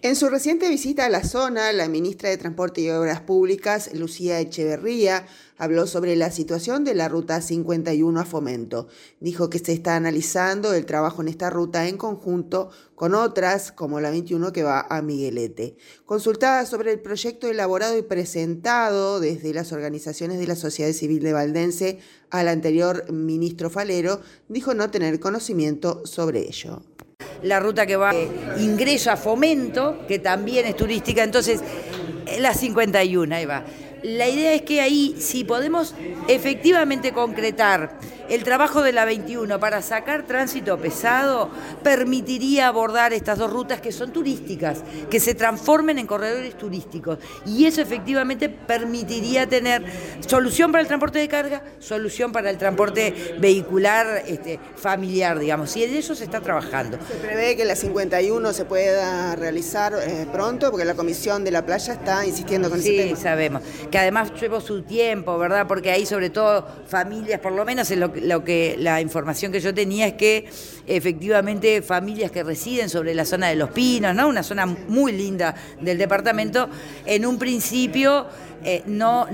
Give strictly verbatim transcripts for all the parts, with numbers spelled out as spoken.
En su reciente visita a la zona, la ministra de Transporte y Obras Públicas, Lucía Echeverría, habló sobre la situación de la Ruta cincuenta y uno a Fomento. Dijo que se está analizando el trabajo en esta ruta en conjunto con otras, como la veintiuno que va a Miguelete. Consultada sobre el proyecto elaborado y presentado desde las organizaciones de la sociedad civil de Valdense al anterior ministro Falero, dijo no tener conocimiento sobre ello. La ruta que va de ingreso a Fomento, que también es turística, entonces la cincuenta y uno, ahí va. La idea es que ahí, si podemos efectivamente concretar el trabajo de la veintiuno para sacar tránsito pesado, permitiría abordar estas dos rutas que son turísticas, que se transformen en corredores turísticos. Y eso efectivamente permitiría tener solución para el transporte de carga, solución para el transporte vehicular este, familiar, digamos. Y en eso se está trabajando. ¿Se prevé que la cincuenta y uno se pueda realizar eh, pronto? Porque la Comisión de la Playa está insistiendo con sí, ese tema. Sí, sabemos. Que además lleva su tiempo, ¿verdad? Porque ahí sobre todo familias, por lo menos en lo, lo que la información que yo tenía es que efectivamente familias que residen sobre la zona de Los Pinos, ¿no? Una zona muy linda del departamento, en un principio eh, no,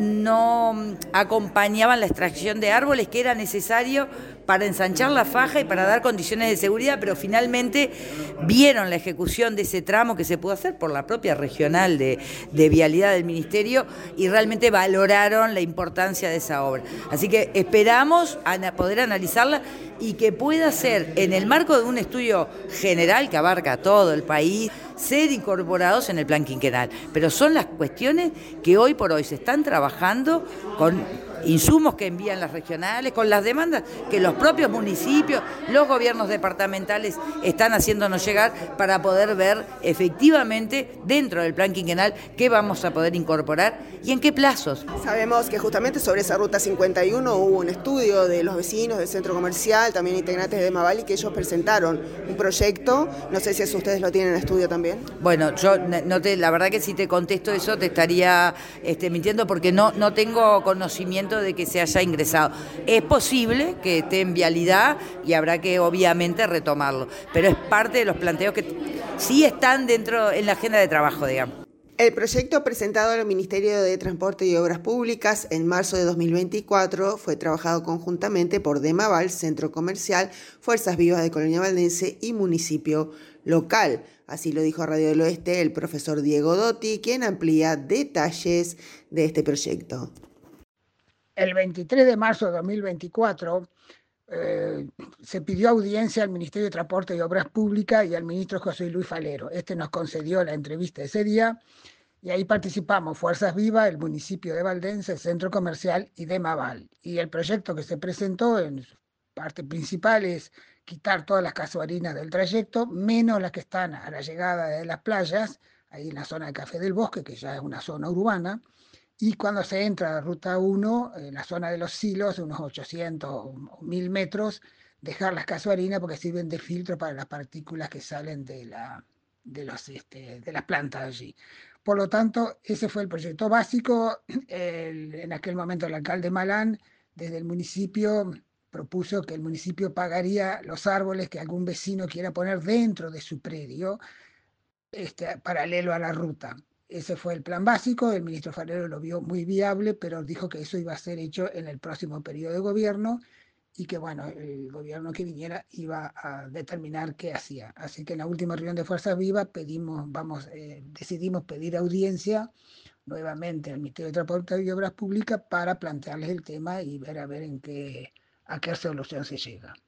no acompañaban la extracción de árboles que era necesario para ensanchar la faja y para dar condiciones de seguridad, pero finalmente vieron la ejecución de ese tramo que se pudo hacer por la propia regional de, de vialidad del Ministerio y realmente valoraron la importancia de esa obra. Así que esperamos a poder analizarla y que pueda ser, en el marco de un estudio general que abarca todo el país, ser incorporados en el plan quinquenal. Pero son las cuestiones que hoy por hoy se están trabajando con insumos que envían las regionales, con las demandas que los propios municipios, los gobiernos departamentales están haciéndonos llegar para poder ver efectivamente dentro del plan quinquenal qué vamos a poder incorporar y en qué plazos. Sabemos que justamente sobre esa ruta cincuenta y uno hubo un estudio de los vecinos del centro comercial, también integrantes de Maval, y que ellos presentaron un proyecto. No sé si eso ustedes lo tienen en estudio también. Bueno, yo no te, la verdad que si te contesto eso te estaría este, mintiendo porque no, no tengo conocimiento de que se haya ingresado. Es posible que esté en vialidad y habrá que obviamente retomarlo, pero es parte de los planteos que sí están dentro en la agenda de trabajo, digamos. El proyecto presentado al Ministerio de Transporte y Obras Públicas en marzo de dos mil veinticuatro fue trabajado conjuntamente por Demaval, Centro Comercial, Fuerzas Vivas de Colonia Valdense y municipio local. Así lo dijo a Radio del Oeste el profesor Diego Dotti, quien amplía detalles de este proyecto. El veintitrés de marzo de dos mil veinticuatro eh, se pidió audiencia al Ministerio de Transporte y Obras Públicas y al ministro José Luis Falero. Este nos concedió la entrevista ese día y ahí participamos Fuerzas Vivas, el municipio de Valdense, el Centro Comercial y Demaval. Y el proyecto que se presentó en su parte principal es quitar todas las casuarinas del trayecto, menos las que están a la llegada de las playas, ahí en la zona de Café del Bosque, que ya es una zona urbana. Y cuando se entra a la ruta uno, en la zona de los silos, unos ochocientos o mil metros, dejar las casuarinas porque sirven de filtro para las partículas que salen de, la, de, los, este, de las plantas allí. Por lo tanto, ese fue el proyecto básico. El, en aquel momento el alcalde Malán, desde el municipio, propuso que el municipio pagaría los árboles que algún vecino quiera poner dentro de su predio, este, paralelo a la ruta. Ese fue el plan básico, el ministro Falero lo vio muy viable, pero dijo que eso iba a ser hecho en el próximo periodo de gobierno y que, bueno, el gobierno que viniera iba a determinar qué hacía. Así que en la última reunión de Fuerzas Vivas pedimos, vamos, eh, decidimos pedir audiencia nuevamente al Ministerio de Transporte y Obras Públicas para plantearles el tema y ver a ver en qué, a qué solución se llega.